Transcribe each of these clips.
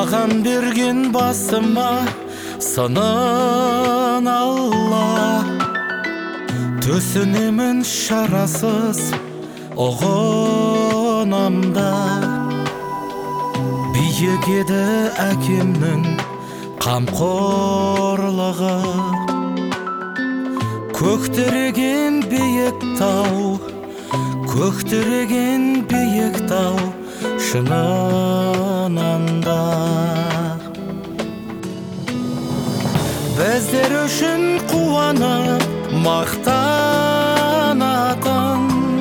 маған берген басыма сынын Алла. Төсінемін шарасыз ұғынамда. Биік еді әкемнің қамқорлығы. Көктіреген биік тау, көктіреген биік тау шынынан да. Біздер үшін қуанып мақтанатын,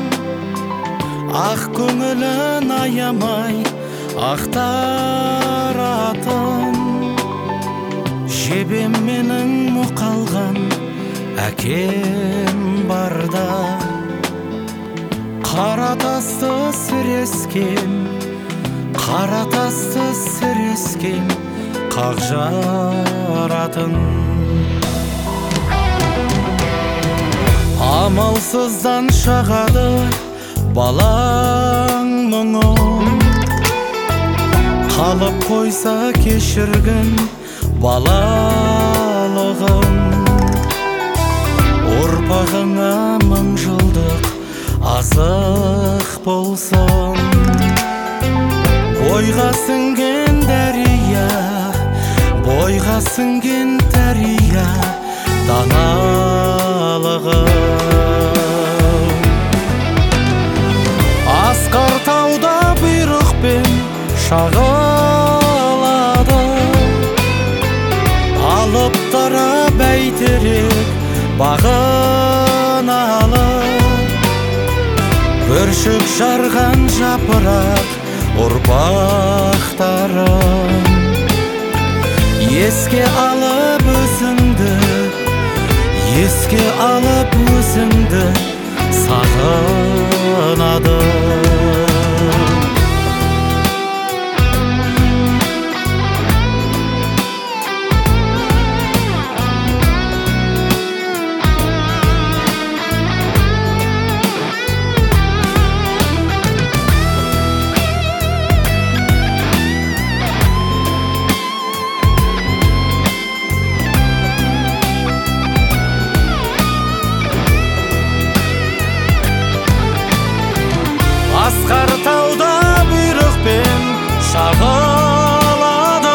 ақ көңілін аямай ақтаратын. Жебем менің мұқалған әкем барда. Қара тасты сірескен, қара тасты сірескен қақ жаратын. Амалсыздан шағады балаң мұңын, қалып қойса кешіргін балалығын. Ұрпағыңа мың жылдық азық болсын. Бойға сіңген дәрия, бойға сіңген дәрия даналығым. Асқар тауда бұйрықпен шағылады, алып дара бәйтерек бағыналы. Бүршік жарған жапырақ ұрпақтарым, еске алып өзіңді, еске алып өзіңді сағынады. Асқар тауда бұйрықпен шағылады,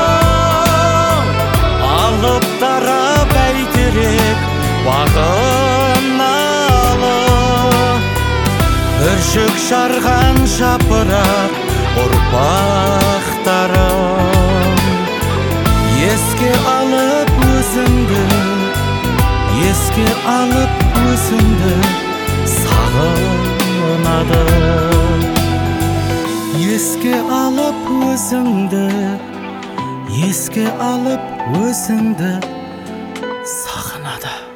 алып дара бәйтерек бағыналы. Бүршік жарған жапырақ ұрпақтарым, еске алып өзіңді, еске алып өзіңді сағынады. Еске алып өзіңді, еске алып өзіңді сағынады.